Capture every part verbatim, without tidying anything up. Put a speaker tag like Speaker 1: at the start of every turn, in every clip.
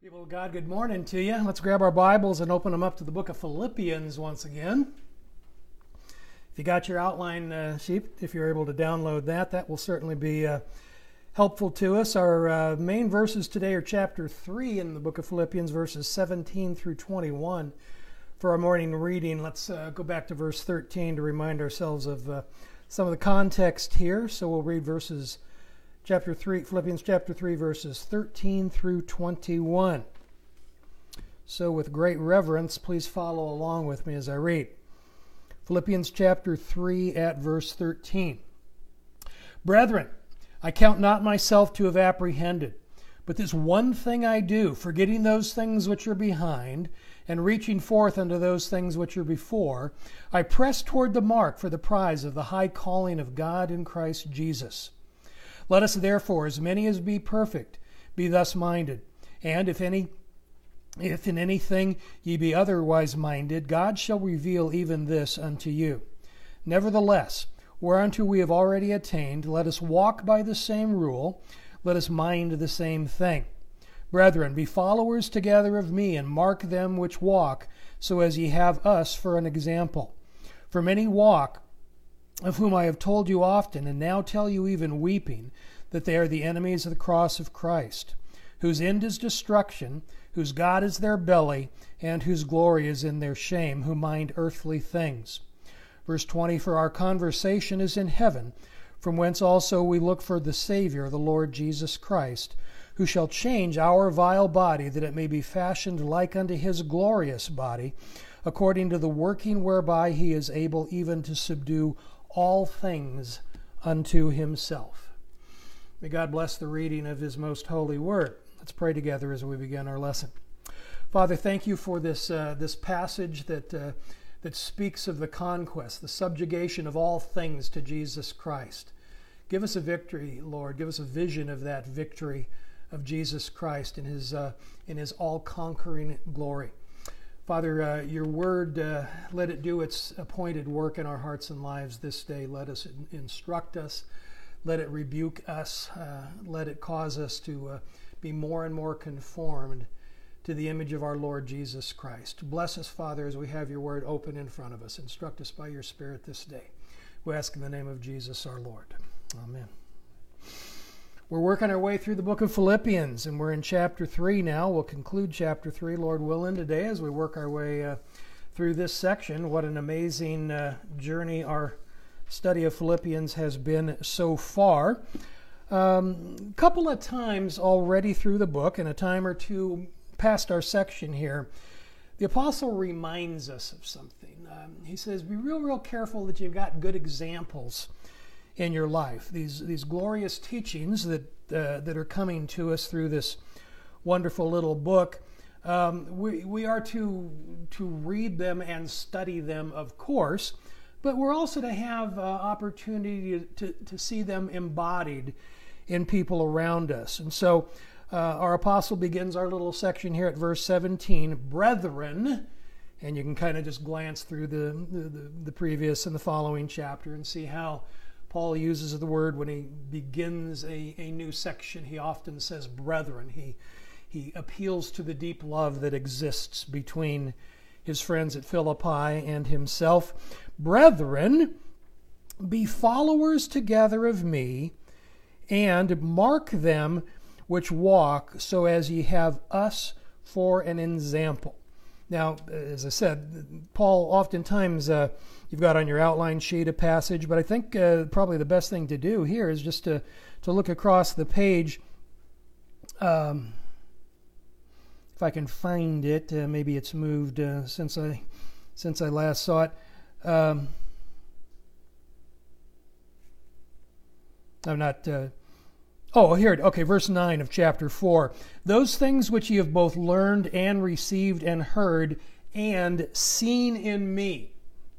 Speaker 1: People of God, good morning to you. Let's grab our Bibles and open them up to the book of Philippians once again. If you got your outline uh, sheet, if you're able to download that, that will certainly be uh, helpful to us. Our uh, main verses today are chapter three in the book of Philippians, verses seventeen through twenty-one. For our morning reading, let's uh, go back to verse thirteen to remind ourselves of uh, some of the context here. So we'll read verses Chapter three, Philippians chapter three, verses thirteen through twenty-one. So with great reverence, please follow along with me as I read. Philippians chapter three at verse thirteen. Brethren, I count not myself to have apprehended, but this one thing I do, forgetting those things which are behind, and reaching forth unto those things which are before, I press toward the mark for the prize of the high calling of God in Christ Jesus. Let us therefore, as many as be perfect, be thus minded. And if any, if in anything ye be otherwise minded, God shall reveal even this unto you. Nevertheless, whereunto we have already attained, let us walk by the same rule, let us mind the same thing. Brethren, be followers together of me, and mark them which walk, so as ye have us for an example. For many walk, of whom I have told you often, and now tell you even weeping, that they are the enemies of the cross of Christ, whose end is destruction, whose God is their belly, and whose glory is in their shame, who mind earthly things. Verse twenty, for our conversation is in heaven, from whence also we look for the Savior, the Lord Jesus Christ, who shall change our vile body, that it may be fashioned like unto his glorious body, according to the working whereby he is able even to subdue all things unto himself. May God bless the reading of his most holy word. Let's pray together as we begin our lesson. Father, thank you for this uh, this passage that uh, that speaks of the conquest, the subjugation of all things to Jesus Christ. Give us a victory, Lord. Give us a vision of that victory of Jesus Christ in his uh, in his all-conquering glory. Father, uh, your word, uh, let it do its appointed work in our hearts and lives this day. Let us in- instruct us. Let it rebuke us. Uh, let it cause us to uh, be more and more conformed to the image of our Lord Jesus Christ. Bless us, Father, as we have your word open in front of us. Instruct us by your Spirit this day. We ask in the name of Jesus our Lord. Amen. We're working our way through the book of Philippians, and we're in chapter three now. We'll conclude chapter three, Lord willing, today as we work our way uh, through this section. What an amazing uh, journey our study of Philippians has been so far. A um, couple of times already through the book, and a time or two past our section here, the apostle reminds us of something. Um, he says, be real, real careful that you've got good examples in your life. These these glorious teachings that uh, that are coming to us through this wonderful little book. Um, we we are to to read them and study them, of course, but we're also to have uh, opportunity to to see them embodied in people around us. And so uh, our apostle begins our little section here at verse seventeen, brethren. And you can kind of just glance through the the, the previous and the following chapter and see how Paul uses the word when he begins a, a new section. He often says brethren. He, he appeals to the deep love that exists between his friends at Philippi and himself. Brethren, be followers together of me, and mark them which walk, so as ye have us for an ensample. Now, as I said, Paul oftentimes, uh, you've got on your outline sheet a passage, but I think uh, probably the best thing to do here is just to, to look across the page. Um, if I can find it, uh, maybe it's moved uh, since I since I last saw it. Um, I'm not... Uh, Oh, here it, okay, verse nine of chapter four. Those things which ye have both learned and received and heard and seen in me,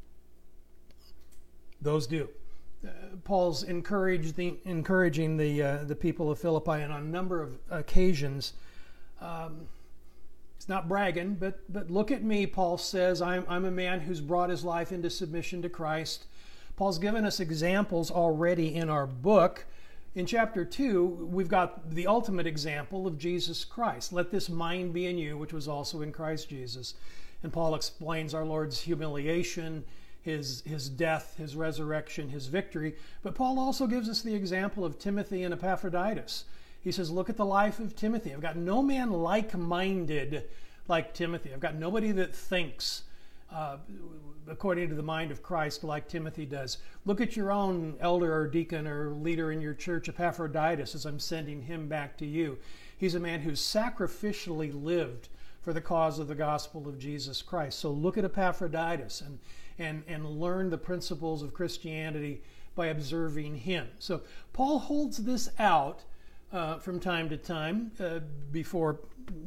Speaker 1: those do. Uh, Paul's encouraged the, encouraging the uh, the people of Philippi, and on a number of occasions, um, he's not bragging, but but look at me, Paul says, I'm, I'm a man who's brought his life into submission to Christ. Paul's given us examples already in our book. in chapter two, we've got the ultimate example of Jesus Christ. Let this mind be in you, which was also in Christ Jesus. And Paul explains our Lord's humiliation, his, his death, his resurrection, his victory. But Paul also gives us the example of Timothy and Epaphroditus. He says, look at the life of Timothy. I've got no man like-minded like Timothy. I've got nobody that thinks uh, according to the mind of Christ like Timothy does. Look at your own elder or deacon or leader in your church, Epaphroditus, as I'm sending him back to you. He's a man who's sacrificially lived for the cause of the gospel of Jesus Christ. So look at Epaphroditus and, and, and learn the principles of Christianity by observing him. So Paul holds this out uh, from time to time uh, before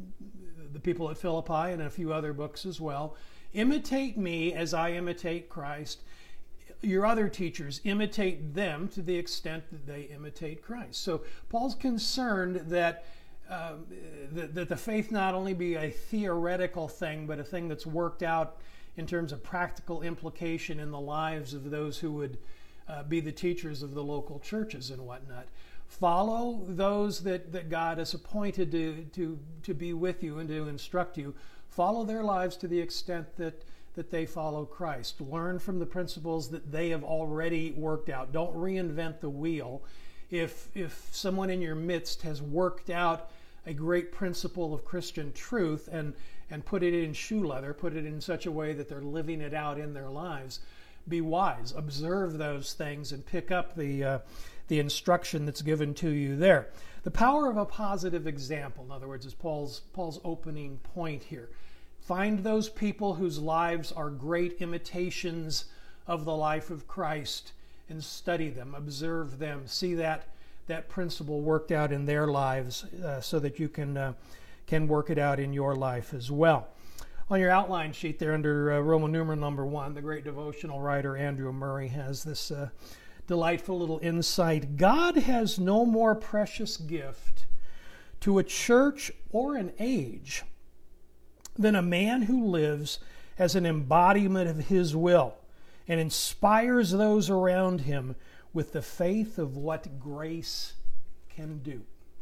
Speaker 1: the people at Philippi and a few other books as well. Imitate me as I imitate Christ. Your other teachers, imitate them to the extent that they imitate Christ. So Paul's concerned that uh, that, that the faith not only be a theoretical thing, but a thing that's worked out in terms of practical implication in the lives of those who would uh, be the teachers of the local churches and whatnot. Follow those that, that God has appointed to, to, to be with you and to instruct you. Follow their lives to the extent that, that they follow Christ. Learn from the principles that they have already worked out. Don't reinvent the wheel. If, if someone in your midst has worked out a great principle of Christian truth and, and put it in shoe leather, put it in such a way that they're living it out in their lives, be wise. Observe those things and pick up the, uh, the instruction that's given to you there. The power of a positive example, in other words, is Paul's, Paul's opening point here. Find those people whose lives are great imitations of the life of Christ and study them, observe them, see that, that principle worked out in their lives uh, so that you can, uh, can work it out in your life as well. On your outline sheet there under uh, Roman numeral number one, the great devotional writer Andrew Murray has this uh, delightful little insight. God has no more precious gift to a church or an age than a man who lives as an embodiment of his will and inspires those around him with the faith of what grace can do.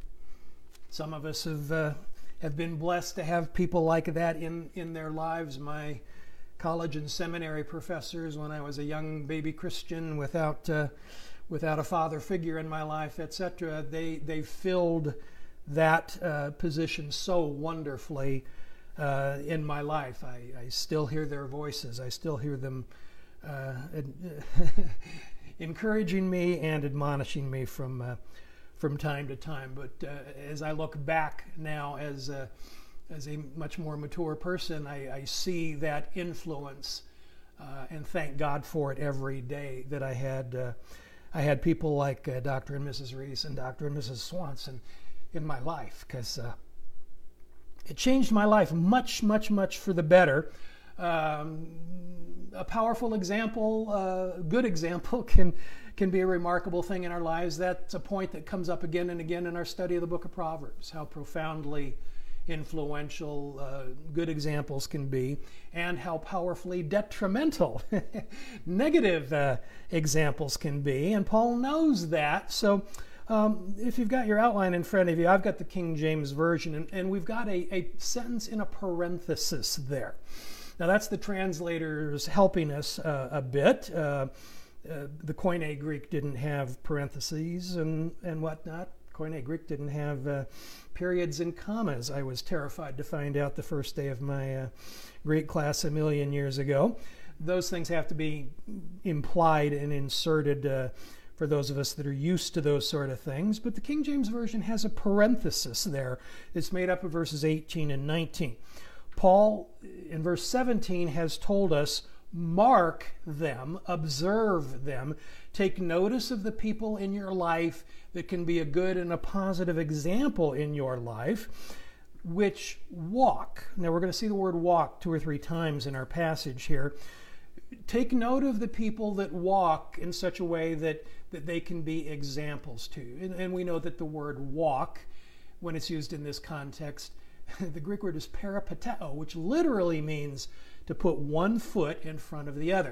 Speaker 1: Some of us have uh, have been blessed to have people like that in, in their lives. My college and seminary professors, when I was a young baby Christian without uh, without a father figure in my life, et cetera, they they filled that uh, position so wonderfully uh, in my life. I, I still hear their voices. I still hear them uh, encouraging me and admonishing me from uh, from time to time. But uh, as I look back now as a, as a much more mature person, I, I see that influence uh, and thank God for it every day that I had uh, I had people like uh, Doctor and Missus Reese and Doctor and Missus Swanson in my life, because uh, it changed my life much, much, much for the better. Um, a powerful example, uh, good example, can can be a remarkable thing in our lives. That's a point that comes up again and again in our study of the book of Proverbs, how profoundly influential uh, good examples can be, and how powerfully detrimental negative uh, examples can be. And Paul knows that. So um, if you've got your outline in front of you, I've got the King James Version, and, and we've got a, a sentence in a parenthesis there. Now that's the translators helping us uh, a bit. Uh, uh, the Koine Greek didn't have parentheses and, and whatnot. Koine Greek didn't have uh, periods and commas. I was terrified to find out the first day of my uh, Greek class a million years ago. Those things have to be implied and inserted uh, for those of us that are used to those sort of things. But the King James Version has a parenthesis there. It's made up of verses eighteen and nineteen. Paul, in verse seventeen, has told us, mark them, observe them, take notice of the people in your life that can be a good and a positive example in your life, which walk. Now we're going to see the word walk two or three times in our passage here. Take note of the people that walk in such a way that, that they can be examples to you. And, and we know that the word walk, when it's used in this context, the Greek word is peripateo, which literally means to put one foot in front of the other.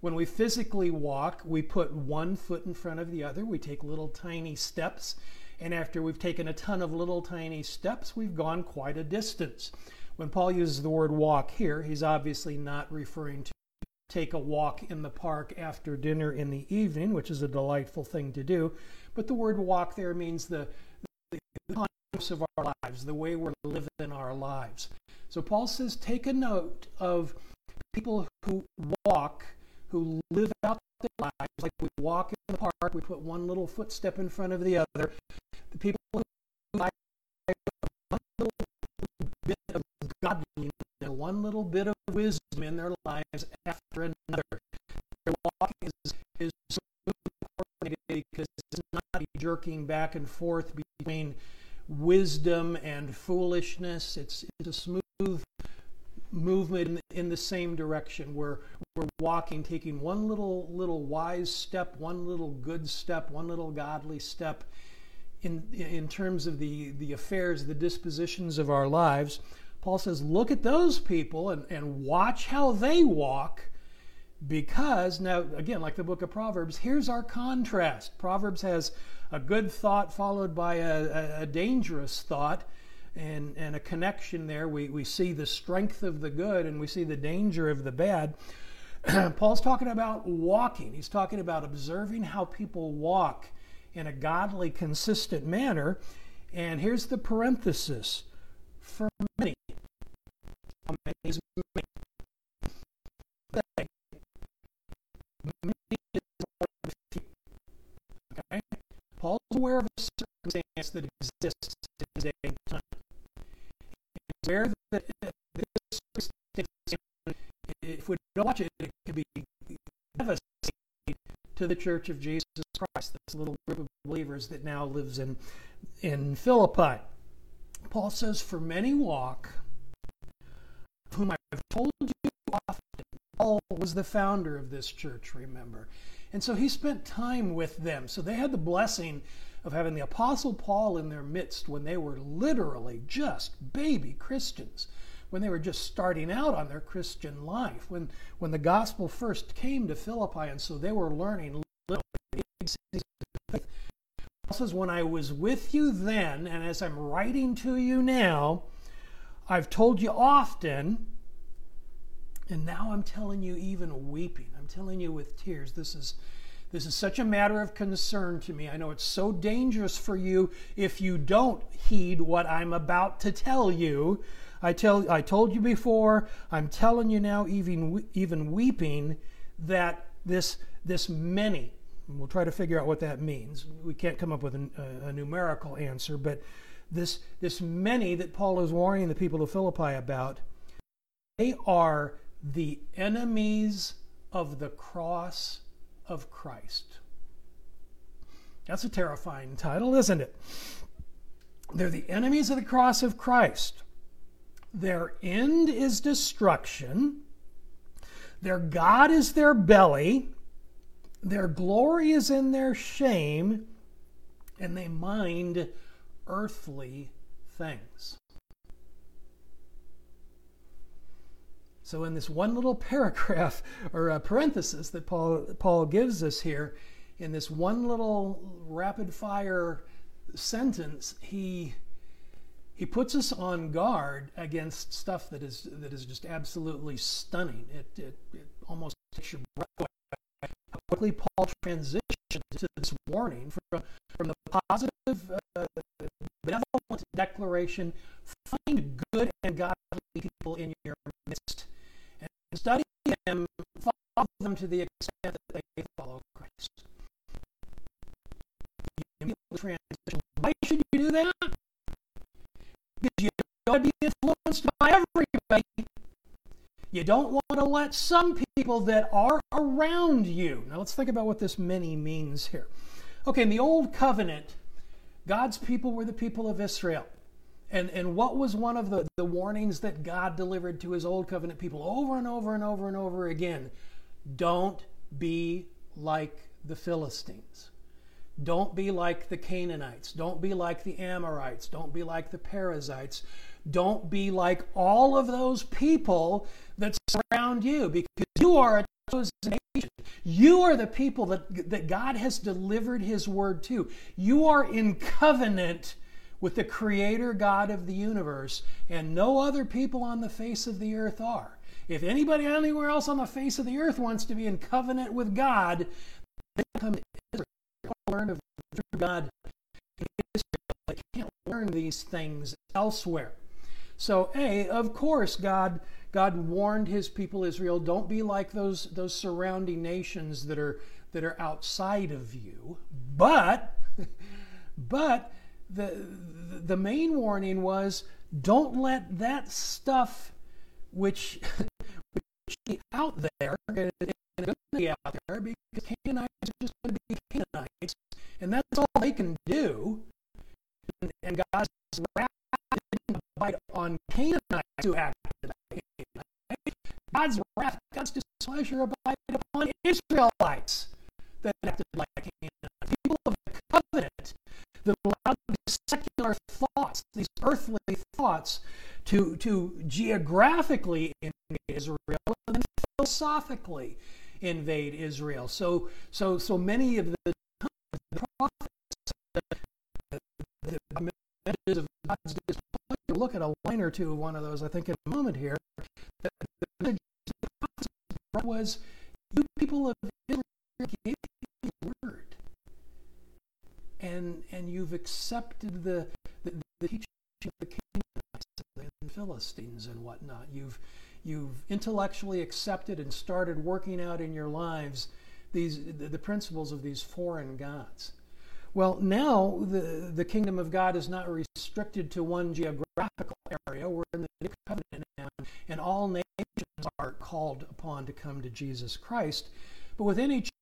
Speaker 1: When we physically walk, we put one foot in front of the other. We take little tiny steps. And after we've taken a ton of little tiny steps, we've gone quite a distance. When Paul uses the word walk here, he's obviously not referring to take a walk in the park after dinner in the evening, which is a delightful thing to do. But the word walk there means the, the context of our lives, the way we're living our lives. So Paul says, take a note of people who walk, who live out their lives, like we walk in the park, we put one little footstep in front of the other. The people who live one little bit of godliness, one little bit of wisdom in their lives after another. Their walk is, is so coordinated because it's not jerking back and forth between wisdom and foolishness. It's, it's a smooth movement in, in the same direction. We're, we're walking, taking one little little wise step, one little good step, one little godly step in, in terms of the, the affairs, the dispositions of our lives. Paul says, look at those people and, and watch how they walk, because, now, again, like the book of Proverbs, here's our contrast. Proverbs has a good thought followed by a, a, a dangerous thought, and, and a connection there. We, we see the strength of the good and we see the danger of the bad. Paul's talking about walking. He's talking about observing how people walk in a godly, consistent manner. And here's the parenthesis. For many. How many is many? Many is more than few. Okay? Paul's aware of a circumstance that exists in his day and time. He's aware that this circumstance, if we don't watch it, it could be devastating to the Church of Jesus Christ, this little group of believers that now lives in, in Philippi. Paul says, for many walk, of whom I've told you often. Paul was the founder of this church, remember. And so he spent time with them. So they had the blessing of having the Apostle Paul in their midst when they were literally just baby Christians, when they were just starting out on their Christian life, when, when the gospel first came to Philippi, and so they were learning little faith. Paul says, when I was with you then, and as I'm writing to you now, I've told you often, and now I'm telling you even weeping. I'm telling you with tears. This is this is such a matter of concern to me. I know it's so dangerous for you if you don't heed what I'm about to tell you. I tell I told you before, I'm telling you now, even even weeping, that this this many, and we'll try to figure out what that means. We can't come up with a, a, a numerical answer, but this this many that Paul is warning the people of Philippi about, they are the enemies of the cross of Christ. That's a terrifying title, isn't it? They're the enemies of the cross of Christ. Their end is destruction. Their God is their belly. Their glory is in their shame. And they mind earthly things. So in this one little paragraph or a parenthesis that Paul, Paul gives us here, in this one little rapid-fire sentence, he he puts us on guard against stuff that is that is just absolutely stunning. It it, it almost takes your breath away. How quickly Paul transitions to this warning from from the positive, uh, benevolent declaration: find good and godly people in your midst, and study them, follow them to the extent that they follow Christ. Transition. Why should you do that? Because you don't want to be influenced by everybody. You don't want to let some people that are around you. Now let's think about what this many means here. Okay, in the Old Covenant, God's people were the people of Israel. And, and what was one of the, the warnings that God delivered to his Old Covenant people over and over and over and over again? Don't be like the Philistines. Don't be like the Canaanites. Don't be like the Amorites. Don't be like the Perizzites. Don't be like all of those people that surround you, because you are a chosen nation. You are the people that, that God has delivered his word to. You are in covenant with the Creator God of the universe, and no other people on the face of the earth are. If anybody anywhere else on the face of the earth wants to be in covenant with God, they come to Israel. They learn of God in Israel. They can't learn these things elsewhere. So, A, of course, God God warned his people Israel, don't be like those, those surrounding nations that are that are outside of you. But, but the the main warning was, don't let that stuff which, which is out there, and it's going to be out there, because Canaanites are just going to be Canaanites, and that's all they can do. And, and God's wrath didn't abide on Canaanites who acted like Canaanites. God's wrath, God's displeasure abided upon Israelites that acted like Canaanites. People of the covenant that allowed these secular thoughts, these earthly thoughts, to, to geographically invade Israel and then philosophically invade Israel. So, so, so many of the, the prophets, the, the messages of God's displeasure. Look at a line or two of one of those, I think, in a moment here. The, the message of the prophets was, you people of Israel gave me the word. And, and you've accepted the, the, the teaching of the Canaanites and the Philistines and whatnot. You've, you've intellectually accepted and started working out in your lives these the, the principles of these foreign gods. Well, now the, the kingdom of God is not restricted to one geographical area. We're in the New Covenant now, and all nations are called upon to come to Jesus Christ. But within each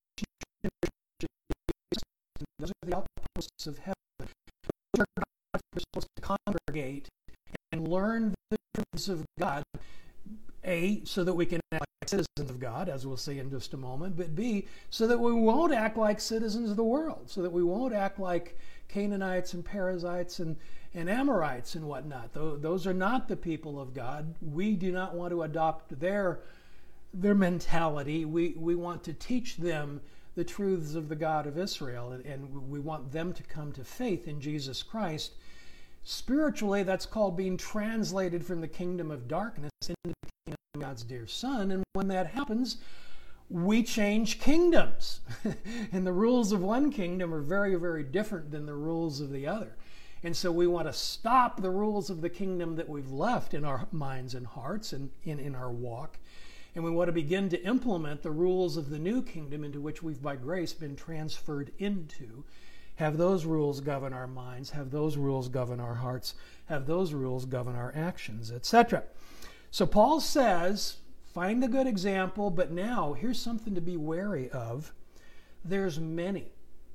Speaker 1: those are the outposts of heaven. Those are God's we're supposed to congregate and learn the truths of God, A, so that we can act like citizens of God, as we'll see in just a moment, but B, so that we won't act like citizens of the world, so that we won't act like Canaanites and Perizzites and, and Amorites and whatnot. Those are not the people of God. We do not want to adopt their, their mentality. We, we want to teach them the truths of the God of Israel, and, and we want them to come to faith in Jesus Christ. Spiritually, that's called being translated from the kingdom of darkness into the kingdom of God's dear Son. And when that happens, we change kingdoms. And the rules of one kingdom are very, very different than the rules of the other. And so we want to stop the rules of the kingdom that we've left in our minds and hearts and in, in our walk. And we want to begin to implement the rules of the new kingdom into which we've by grace been transferred into. Have those rules govern our minds, have those rules govern our hearts, have those rules govern our actions, et cetera. So Paul says, find a good example, but now here's something to be wary of. There's many,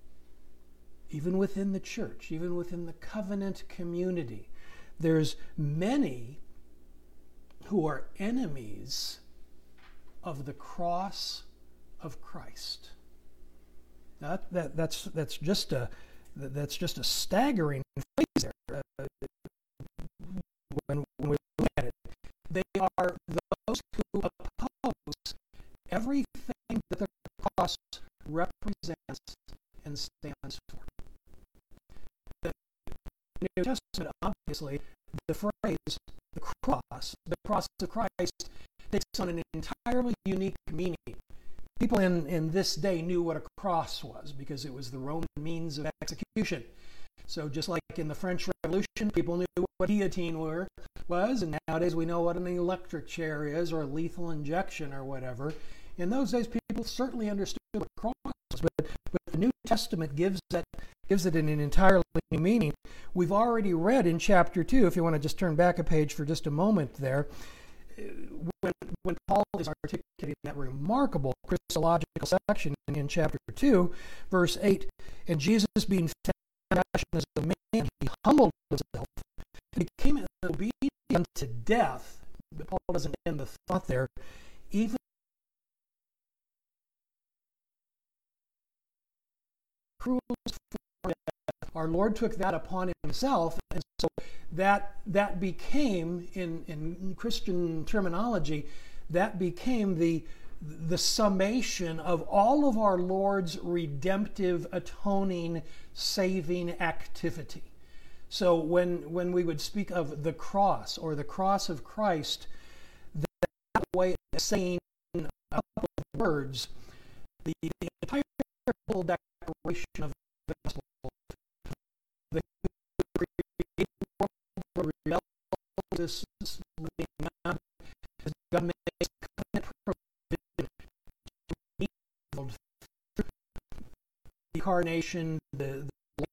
Speaker 1: even within the church, even within the covenant community, there's many who are enemies of the cross of Christ. That, that, that's, that's, just a, that's just a staggering phrase there. Uh, when, when we look at it, they are those who oppose everything that the cross represents and stands for. The New Testament, obviously, the phrase, the cross, the cross of Christ, takes on an entirely unique meaning. People in, in this day knew what a cross was because it was the Roman means of execution. So just like in the French Revolution, people knew what guillotine were, was, and nowadays we know what an electric chair is or lethal injection or whatever. In those days, people certainly understood what a cross was, but, but the New Testament gives that gives it an entirely new meaning. We've already read in chapter two, if you want to just turn back a page for just a moment there, When, when Paul is articulating that remarkable Christological section in, in chapter two, verse eight, and Jesus being fashioned as a man, he humbled himself, and became obedient unto death. But Paul doesn't end the thought there. Even cruel for death, our Lord took that upon himself, and so that that became, in, in Christian terminology, that became the the summation of all of our Lord's redemptive, atoning, saving activity. So when, when we would speak of the cross or the cross of Christ, that way of saying a couple of words, the, the entire declaration of the gospel, the created world, rebelled this living God, as God makes covenant provision to meet the world through the incarnation, the,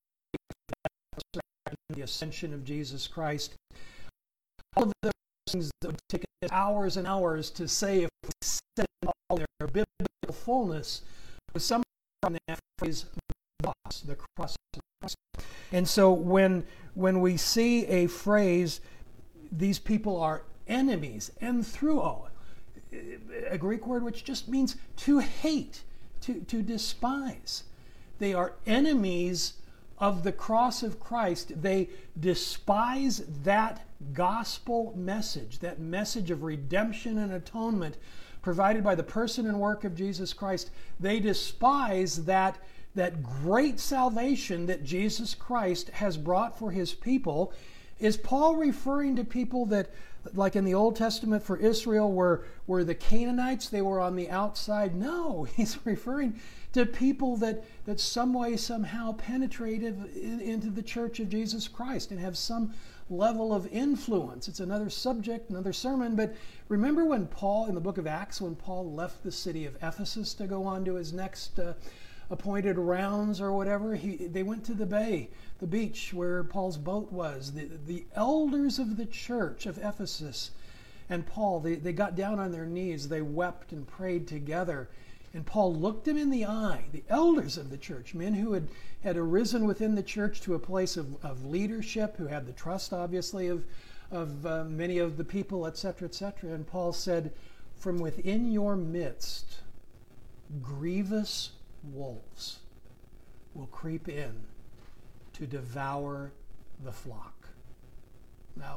Speaker 1: the the ascension of Jesus Christ. All of those things that would take us hours and hours to say if we said all their biblical fullness was somewhere from that phrase, the cross, the cross of Christ. And so when when we see a phrase, these people are enemies, enthruo, a Greek word which just means to hate, to, to despise. They are enemies of the cross of Christ. They despise that gospel message, that message of redemption and atonement provided by the person and work of Jesus Christ. They despise that, that great salvation that Jesus Christ has brought for his people. Is Paul referring to people that, like in the Old Testament for Israel, were, were the Canaanites, they were on the outside? No, he's referring to people that, that some way, somehow penetrated in, into the church of Jesus Christ and have some level of influence. It's another subject, another sermon, but remember when Paul, in the book of Acts, when Paul left the city of Ephesus to go on to his next uh, appointed rounds or whatever, he, they went to the bay, the beach where Paul's boat was. The, the elders of the church of Ephesus and Paul, they, they got down on their knees, they wept and prayed together. And Paul looked them in the eye, the elders of the church, men who had, had arisen within the church to a place of, of leadership, who had the trust, obviously, of, of uh, many of the people, et cetera, et cetera. And Paul said, from within your midst, grievous wolves will creep in to devour the flock. Now,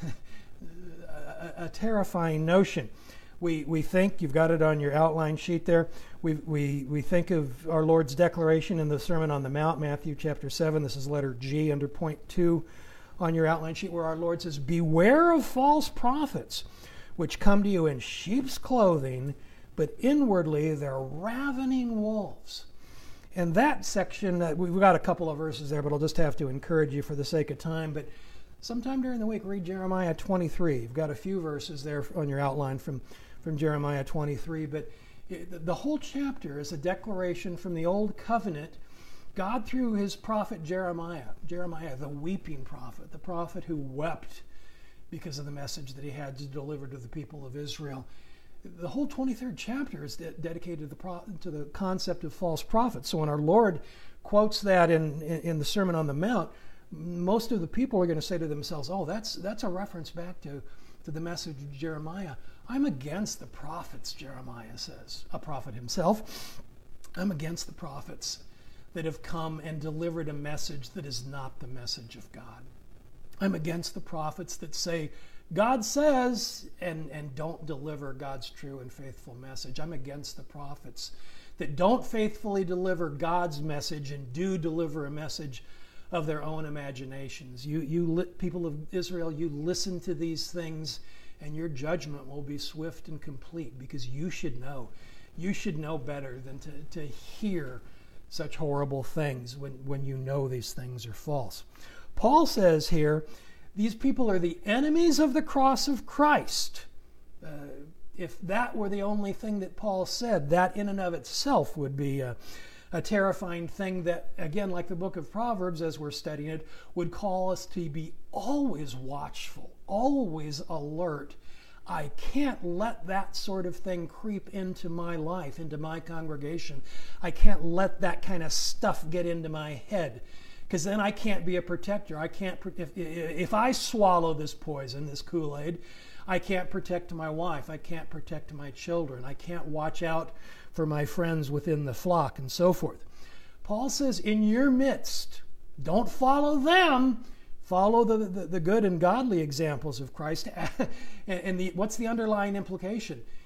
Speaker 1: a, a terrifying notion. We we think, you've got it on your outline sheet there, we, we, we think of our Lord's declaration in the Sermon on the Mount, Matthew chapter seven. This is letter G under point two on your outline sheet, where our Lord says, beware of false prophets, which come to you in sheep's clothing, but inwardly they're ravening wolves. And that section, uh, we've got a couple of verses there, but I'll just have to encourage you for the sake of time. But sometime during the week, read Jeremiah twenty-three. You've got a few verses there on your outline from, from Jeremiah twenty-three. But it, the whole chapter is a declaration from the Old Covenant. God, through his prophet Jeremiah, Jeremiah, the weeping prophet, the prophet who wept because of the message that he had to deliver to the people of Israel. The whole twenty-third chapter is de- dedicated to the, pro- to the concept of false prophets. So when our Lord quotes that in, in, in the Sermon on the Mount, most of the people are going to say to themselves, oh, that's that's a reference back to, to the message of Jeremiah. I'm against the prophets, Jeremiah says, a prophet himself. I'm against the prophets that have come and delivered a message that is not the message of God. I'm against the prophets that say, God says, and, and don't deliver God's true and faithful message. I'm against the prophets that don't faithfully deliver God's message and do deliver a message of their own imaginations. You, you people of Israel, you listen to these things and your judgment will be swift and complete, because you should know. You should know better than to, to hear such horrible things when, when you know these things are false. Paul says here, these people are the enemies of the cross of Christ. Uh, if that were the only thing that Paul said, that in and of itself would be a, a terrifying thing that, again, like the book of Proverbs, as we're studying it, would call us to be always watchful, always alert. I can't let that sort of thing creep into my life, into my congregation. I can't let that kind of stuff get into my head, because then I can't be a protector. I can't, if, if I swallow this poison, this Kool-Aid, I can't protect my wife. I can't protect my children. I can't watch out for my friends within the flock and so forth. Paul says, in your midst, don't follow them. Follow the, the, the good and godly examples of Christ. and the, what's the underlying implication?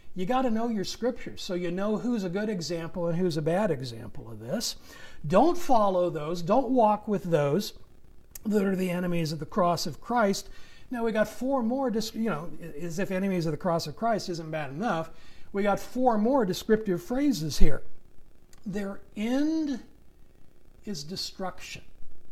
Speaker 1: you got to know your scriptures so you know who's a good example and who's a bad example of this. Don't follow those. Don't walk with those that are the enemies of the cross of Christ. Now we got four more, you know, as if enemies of the cross of Christ isn't bad enough. We got four more descriptive phrases here. Their end is destruction.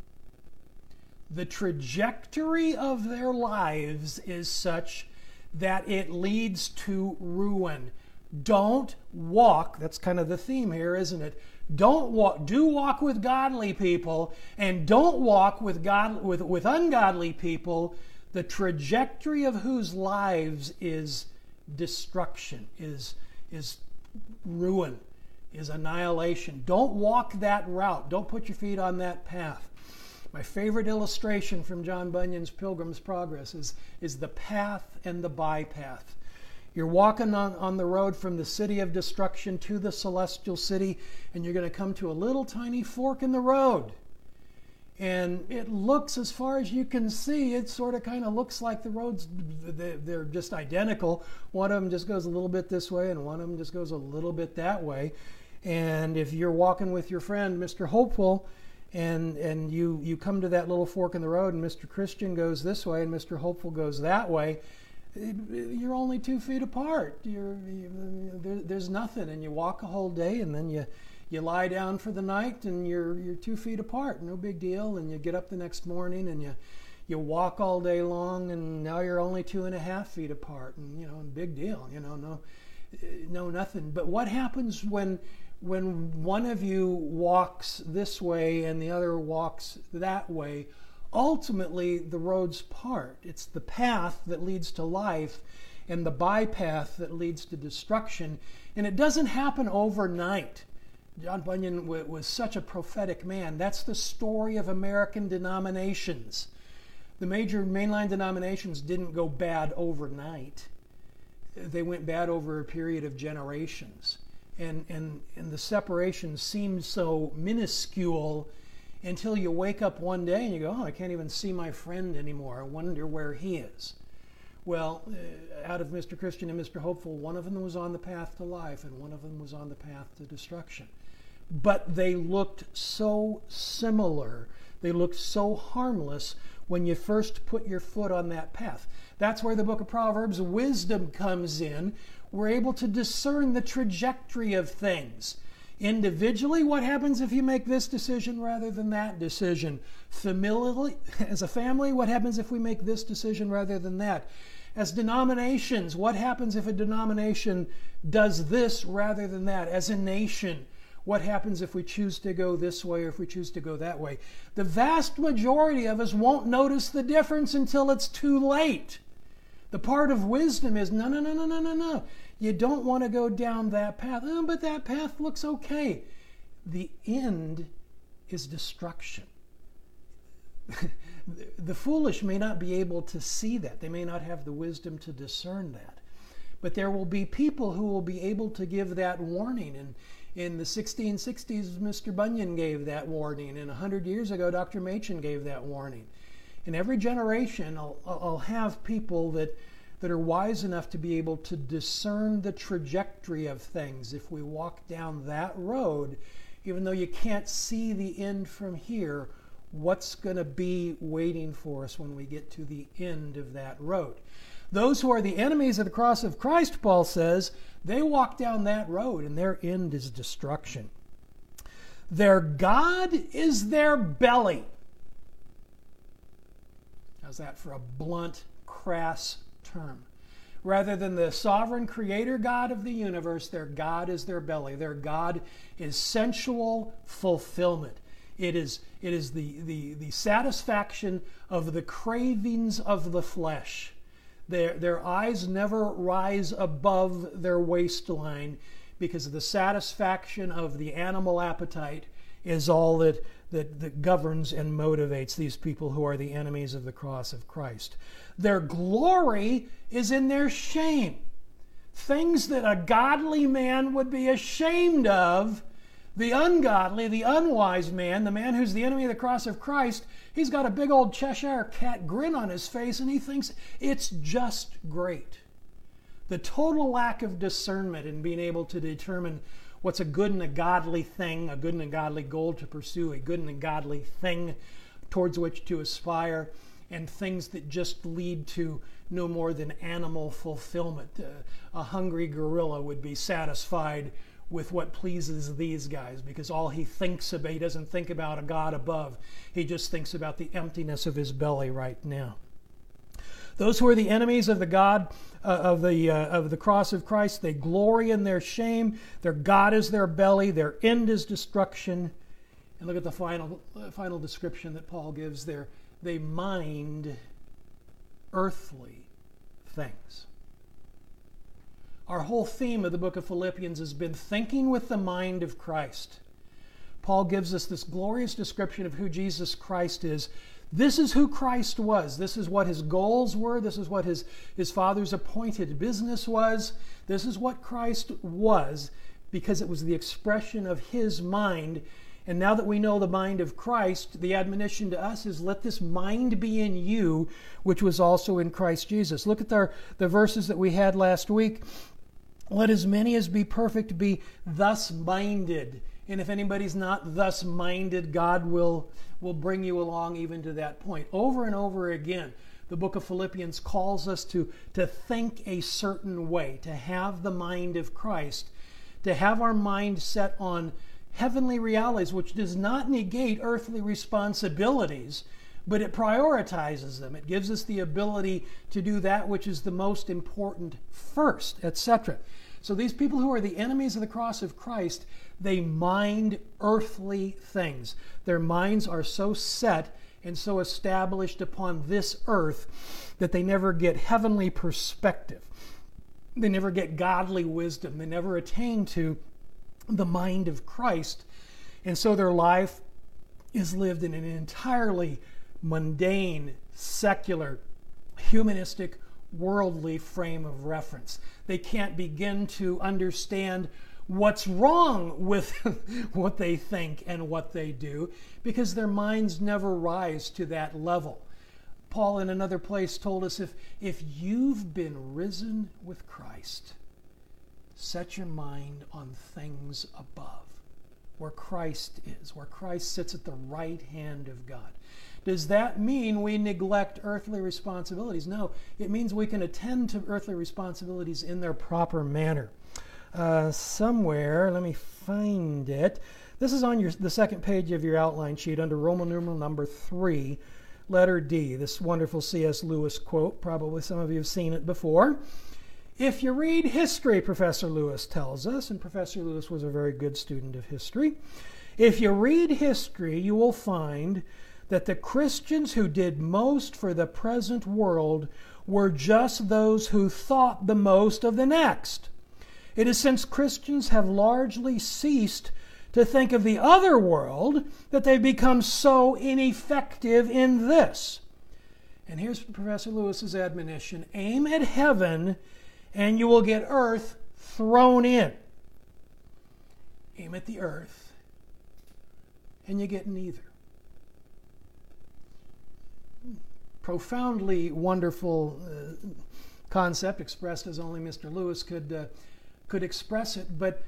Speaker 1: The trajectory of their lives is such that it leads to ruin. Don't walk, that's kind of the theme here, isn't it? Don't walk, do walk with godly people, and don't walk with God with, with ungodly people, the trajectory of whose lives is destruction, is, is ruin, is annihilation. Don't walk that route. Don't put your feet on that path. My favorite illustration from John Bunyan's Pilgrim's Progress is, is the path and the bypath. You're walking on, on the road from the city of destruction to the celestial city, and you're going to come to a little tiny fork in the road. And it looks, as far as you can see, it sort of kind of looks like the roads, they're just identical. One of them just goes a little bit this way, and one of them just goes a little bit that way. And if you're walking with your friend, Mister Hopeful, and and you, you come to that little fork in the road, and Mister Christian goes this way, and Mister Hopeful goes that way, you're only two feet apart. You're, you, there, there's nothing, and you walk a whole day, and then you you lie down for the night, and you're you're two feet apart. No big deal. And you get up the next morning, and you you walk all day long, and now you're only two and a half feet apart. And you know, big deal. You know, no no nothing. But what happens when when one of you walks this way and the other walks that way? Ultimately, the roads part. It's the path that leads to life and the bypath that leads to destruction. And it doesn't happen overnight. John Bunyan w- was such a prophetic man. That's the story of American denominations. The major mainline denominations didn't go bad overnight. They went bad over a period of generations. And, and, and the separation seemed so minuscule until you wake up one day and you go, oh, I can't even see my friend anymore. I wonder where he is. Well, uh, out of Mister Christian and Mister Hopeful, one of them was on the path to life and one of them was on the path to destruction. But they looked so similar. They looked so harmless when you first put your foot on that path. That's where the book of Proverbs wisdom comes in. We're able to discern the trajectory of things. Individually, what happens if you make this decision rather than that decision? Familially, as a family, what happens if we make this decision rather than that? As denominations, what happens if a denomination does this rather than that? As a nation, what happens if we choose to go this way or if we choose to go that way? The vast majority of us won't notice the difference until it's too late. The part of wisdom is, no, no, no, no, no, no, no. You don't want to go down that path. Oh, but that path looks okay. The end is destruction. The foolish may not be able to see that. They may not have the wisdom to discern that. But there will be people who will be able to give that warning. And in the sixteen sixties, Mister Bunyan gave that warning. And one hundred years ago, Doctor Machen gave that warning. In every generation, I'll, I'll have people that, that are wise enough to be able to discern the trajectory of things. If we walk down that road, even though you can't see the end from here, what's going to be waiting for us when we get to the end of that road? Those who are the enemies of the cross of Christ, Paul says, they walk down that road and their end is destruction. Their God is their belly. How's that for a blunt, crass term? Rather than the sovereign creator God of the universe, their God is their belly. Their God is sensual fulfillment. It is, it is the, the, the satisfaction of the cravings of the flesh. Their, their eyes never rise above their waistline because the satisfaction of the animal appetite is all that, that, that governs and motivates these people who are the enemies of the cross of Christ. Their glory is in their shame. Things that a godly man would be ashamed of, the ungodly, the unwise man, the man who's the enemy of the cross of Christ, he's got a big old Cheshire cat grin on his face and he thinks it's just great. The total lack of discernment in being able to determine what's a good and a godly thing, a good and a godly goal to pursue, a good and a godly thing towards which to aspire, and things that just lead to no more than animal fulfillment. Uh, a hungry gorilla would be satisfied with what pleases these guys, because all he thinks about, he doesn't think about a God above. He just thinks about the emptiness of his belly right now. Those who are the enemies of the God uh, of the uh, of the cross of Christ, they glory in their shame. Their God is their belly. Their end is destruction. And look at the final uh, final description that Paul gives there. They mind earthly things. Our whole theme of the book of Philippians has been thinking with the mind of Christ. Paul gives us this glorious description of who Jesus Christ is. This is who Christ was. This is what his goals were. This is what his, his Father's appointed business was. This is what Christ was, because it was the expression of his mind. And now that we know the mind of Christ, the admonition to us is, let this mind be in you, which was also in Christ Jesus. Look at our, the verses that we had last week. Let as many as be perfect be thus minded. And if anybody's not thus minded, God will, will bring you along even to that point. Over and over again, the book of Philippians calls us to, to think a certain way, to have the mind of Christ, to have our mind set on heavenly realities, which does not negate earthly responsibilities, but it prioritizes them. It gives us the ability to do that which is the most important first, et cetera. So these people who are the enemies of the cross of Christ, they mind earthly things. Their minds are so set and so established upon this earth that they never get heavenly perspective. They never get godly wisdom. They never attain to the mind of Christ. And so their life is lived in an entirely mundane, secular, humanistic, worldly frame of reference. They can't begin to understand what's wrong with what they think and what they do, because their minds never rise to that level. Paul in another place told us, if, if you've been risen with Christ, set your mind on things above, where Christ is, where Christ sits at the right hand of God. Does that mean we neglect earthly responsibilities? No, it means we can attend to earthly responsibilities in their proper manner. Uh, somewhere, let me find it. This is on your the second page of your outline sheet under Roman numeral number three, letter D. This wonderful C S Lewis quote. Probably some of you have seen it before. If you read history, Professor Lewis tells us, and Professor Lewis was a very good student of history, if you read history, you will find that the Christians who did most for the present world were just those who thought the most of the next. It is since Christians have largely ceased to think of the other world that they've become so ineffective in this. And here's Professor Lewis's admonition: aim at heaven and you will get earth thrown in. Aim at the earth and you get neither. Profoundly wonderful uh, concept, expressed as only Mister Lewis could uh, could express it, but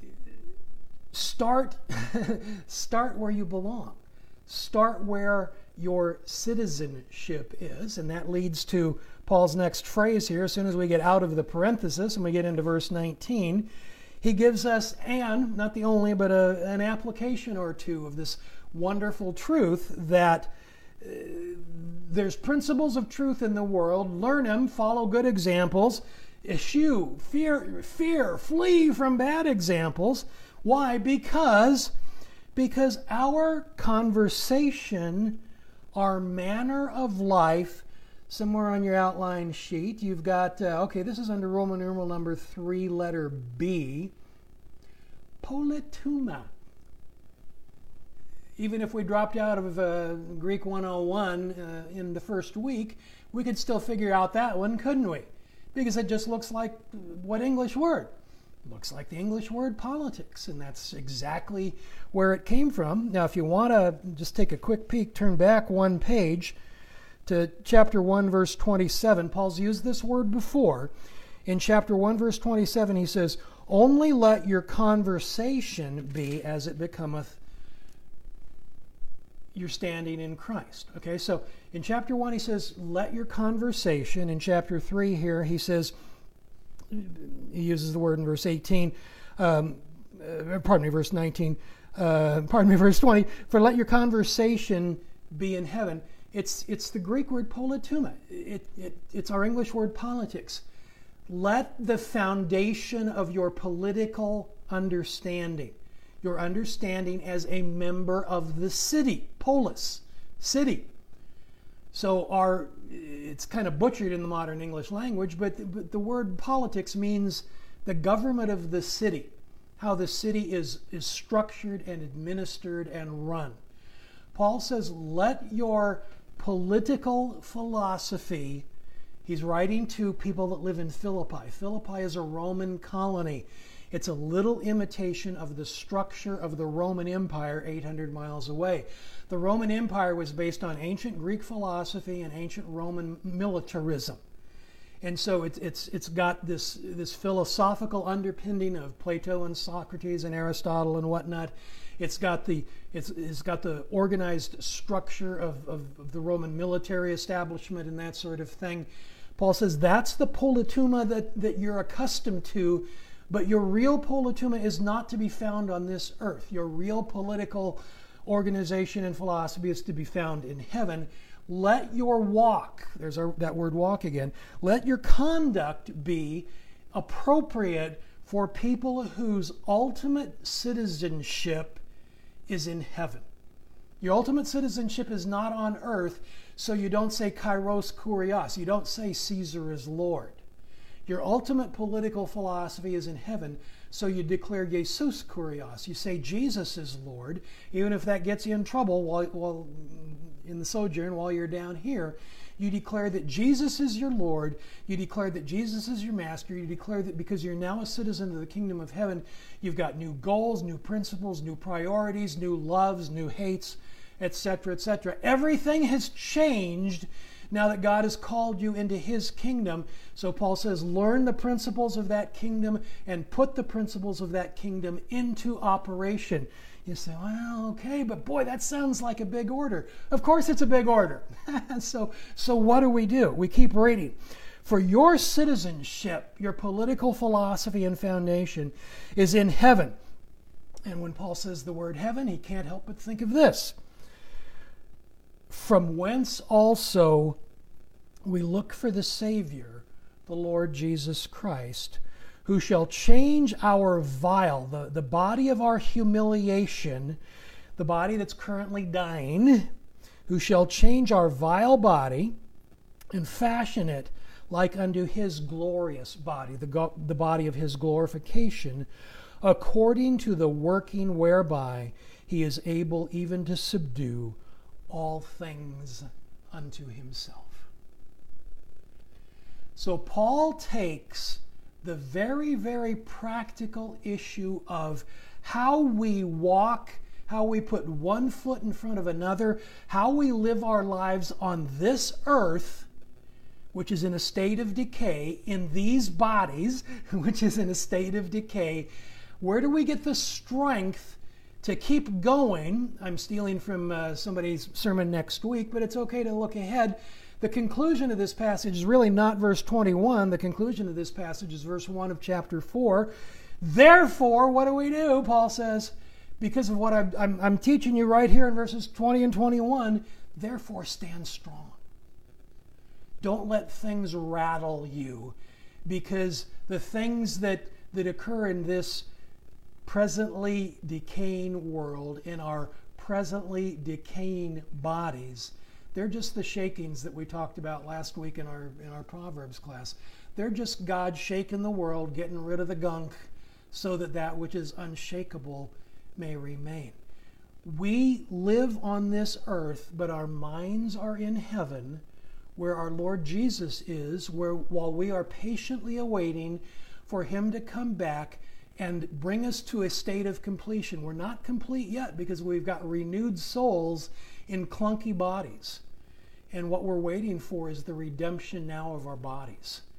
Speaker 1: start start where you belong. Start where your citizenship is, and that leads to Paul's next phrase here. As soon as we get out of the parenthesis and we get into verse nineteen, he gives us, and not the only, but a, an application or two of this wonderful truth that uh, there's principles of truth in the world. Learn them, follow good examples, eschew, fear, fear, flee from bad examples. Why? Because, because our conversation, our manner of life, somewhere on your outline sheet, you've got, uh, okay, this is under Roman numeral number three, letter B, politeuma. Even if we dropped out of uh, Greek one oh one uh, in the first week, we could still figure out that one, couldn't we? Because it just looks like what English word? Looks like the English word politics, and that's exactly where it came from. Now, if you want to just take a quick peek, turn back one page to chapter one, verse twenty-seven. Paul's used this word before In chapter one, verse twenty-seven, he says, only let your conversation be as it becometh your standing in Christ. Okay, so in chapter one, he says, let your conversation. In chapter three here, he says, he uses the word in verse eighteen, um, uh, pardon me, verse nineteen, uh, pardon me, verse twenty, for let your conversation be in heaven. It's it's the Greek word polituma. It, it, it's our English word politics. Let the foundation of your political understanding, your understanding as a member of the city, polis, city. So our, it's kind of butchered in the modern English language, but, but the word politics means the government of the city, how the city is, is structured and administered and run. Paul says, let your political philosophy, he's writing to people that live in Philippi. Philippi is a Roman colony. It's a little imitation of the structure of the Roman Empire eight hundred miles away. The Roman Empire was based on ancient Greek philosophy and ancient Roman militarism. And so it's it's it's got this this philosophical underpinning of Plato and Socrates and Aristotle and whatnot. It's got the it's it's got the organized structure of, of, of the Roman military establishment and that sort of thing. Paul says that's the polituma that, that you're accustomed to, but your real polituma is not to be found on this earth. Your real political organization and philosophy is to be found in heaven. Let your walk, there's our, that word walk again, let your conduct be appropriate for people whose ultimate citizenship is in heaven. Your ultimate citizenship is not on earth, so you don't say kairos kurios, you don't say Caesar is Lord. Your ultimate political philosophy is in heaven, so you declare Jesus kurios. You say Jesus is Lord, even if that gets you in trouble while, while in the sojourn, while you're down here. You declare that Jesus is your Lord. You declare that Jesus is your master. You declare that because you're now a citizen of the kingdom of heaven, you've got new goals, new principles, new priorities, new loves, new hates, et cetera, et cetera. Everything has changed now that God has called you into his kingdom. So Paul says, learn the principles of that kingdom and put the principles of that kingdom into operation. You say, well, okay, but boy, that sounds like a big order. Of course it's a big order. so, so what do we do? We keep reading. For your citizenship, your political philosophy and foundation is in heaven. And when Paul says the word heaven, he can't help but think of this. From whence also we look for the Savior, the Lord Jesus Christ, who shall change our vile, the, the body of our humiliation, the body that's currently dying, who shall change our vile body and fashion it like unto his glorious body, the, go, the body of his glorification, according to the working whereby he is able even to subdue all things unto himself. So Paul takes the very, very practical issue of how we walk, how we put one foot in front of another, how we live our lives on this earth, which is in a state of decay, in these bodies, which is in a state of decay. Where do we get the strength to keep going? I'm stealing from uh, somebody's sermon next week, but it's okay to look ahead. The conclusion of this passage is really not verse twenty-one. The conclusion of this passage is verse one of chapter four. Therefore, what do we do? Paul says, because of what I'm, I'm, I'm teaching you right here in verses twenty and twenty-one, therefore stand strong. Don't let things rattle you, because the things that, that occur in this presently decaying world, in our presently decaying bodies, they're just the shakings that we talked about last week in our in our Proverbs class. They're just God shaking the world, getting rid of the gunk, so that that which is unshakable may remain. We live on this earth, but our minds are in heaven, where our Lord Jesus is, where while we are patiently awaiting for him to come back and bring us to a state of completion. We're not complete yet because we've got renewed souls in clunky bodies. And what we're waiting for is the redemption now of our bodies.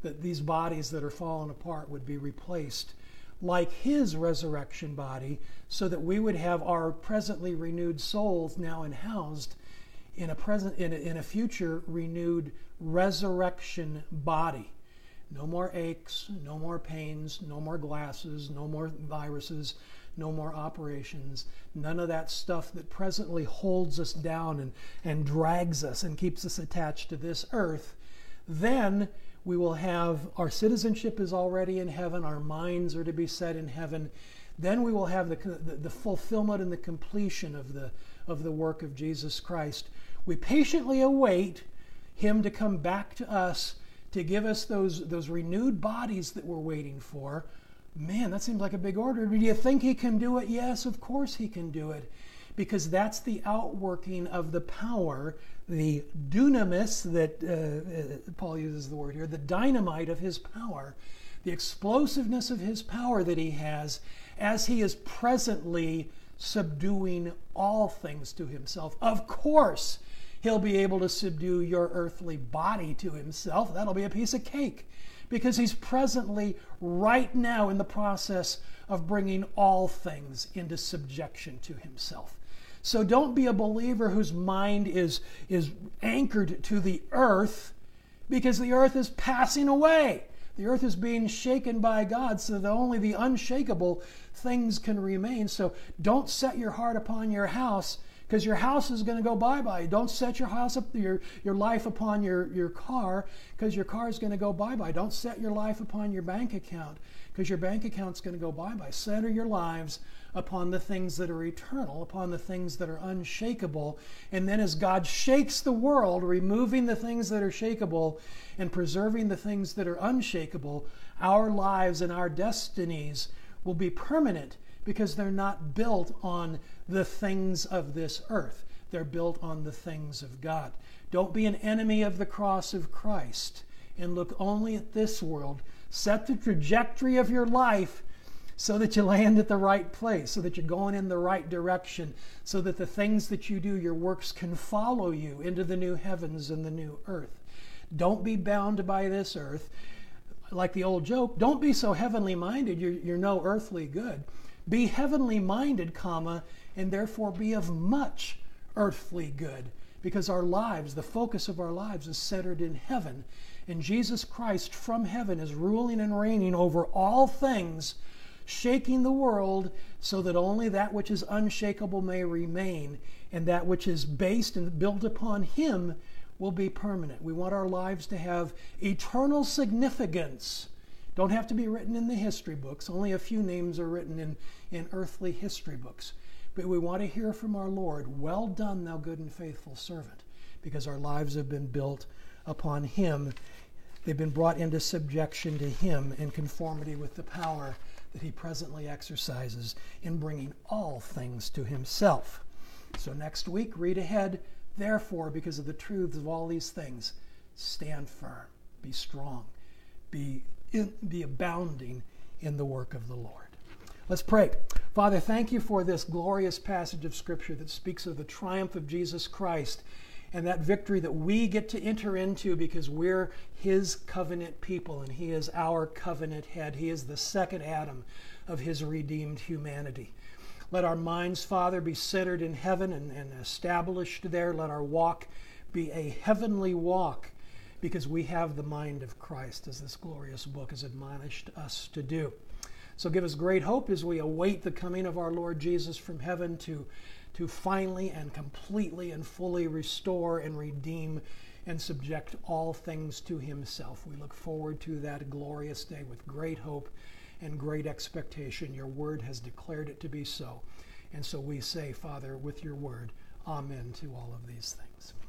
Speaker 1: that these bodies that are fallen apart would be replaced like his resurrection body, so that we would have our presently renewed souls now housed in a present in a, in a future renewed resurrection body. No more aches, no more pains, no more glasses, no more viruses, no more operations, none of that stuff that presently holds us down and, and drags us and keeps us attached to this earth. Then we will have, our citizenship is already in heaven, our minds are to be set in heaven. Then we will have the, the, the fulfillment and the completion of the, of the work of Jesus Christ. We patiently await him to come back to us to give us those, those renewed bodies that we're waiting for. Man, that seems like a big order. Do you think he can do it? Yes, of course he can do it. Because that's the outworking of the power, the dunamis that uh, Paul uses the word here, the dynamite of his power, the explosiveness of his power that he has as he is presently subduing all things to himself. Of course, he'll be able to subdue your earthly body to himself. That'll be a piece of cake, because he's presently, right now, in the process of bringing all things into subjection to himself. So don't be a believer whose mind is, is anchored to the earth, because the earth is passing away. The earth is being shaken by God, so that only the unshakable things can remain. So don't set your heart upon your house, because your house is going to go bye-bye. Don't set your house up, your, your life upon your, your car, because your car is going to go bye-bye. Don't set your life upon your bank account, because your bank account's going to go bye-bye. Center your lives upon the things that are eternal, upon the things that are unshakable. And then as God shakes the world, removing the things that are shakeable and preserving the things that are unshakable, our lives and our destinies will be permanent, because they're not built on the things of this earth. They're built on the things of God. Don't be an enemy of the cross of Christ and look only at this world. Set the trajectory of your life so that you land at the right place, so that you're going in the right direction, so that the things that you do, your works, can follow you into the new heavens and the new earth. Don't be bound by this earth. Like the old joke, don't be so heavenly minded you're, you're no earthly good. Be heavenly minded, comma, and therefore be of much earthly good, because our lives, the focus of our lives, is centered in heaven. And Jesus Christ from heaven is ruling and reigning over all things, shaking the world so that only that which is unshakable may remain, and that which is based and built upon him will be permanent. We want our lives to have eternal significance. Don't have to be written in the history books. Only a few names are written in, in earthly history books. But we want to hear from our Lord, "Well done, thou good and faithful servant," because our lives have been built upon him. They've been brought into subjection to him in conformity with the power that he presently exercises in bringing all things to himself. So next week, read ahead. Therefore, because of the truths of all these things, stand firm, be strong, be in, be abounding in the work of the Lord. Let's pray. Father, thank you for this glorious passage of Scripture that speaks of the triumph of Jesus Christ and that victory that we get to enter into because we're his covenant people and he is our covenant head. He is the second Adam of his redeemed humanity. Let our minds, Father, be centered in heaven and, and established there. Let our walk be a heavenly walk, because we have the mind of Christ, as this glorious book has admonished us to do. So give us great hope as we await the coming of our Lord Jesus from heaven to, to finally and completely and fully restore and redeem and subject all things to himself. We look forward to that glorious day with great hope and great expectation. Your word has declared it to be so. And so we say, Father, with your word, amen to all of these things.